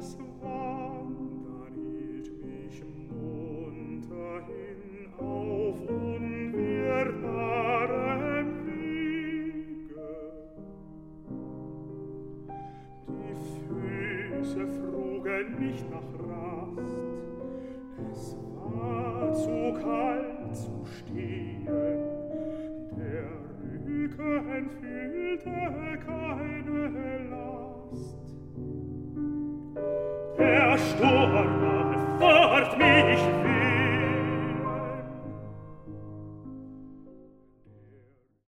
das Wandern hielt mich munterhin auf unwirrbarem Wege. Die Füße frugen nicht nach Rast, es war zu kalt zu stehen, der Rücken fühlte keine Last. Der Sturm nahe fort mich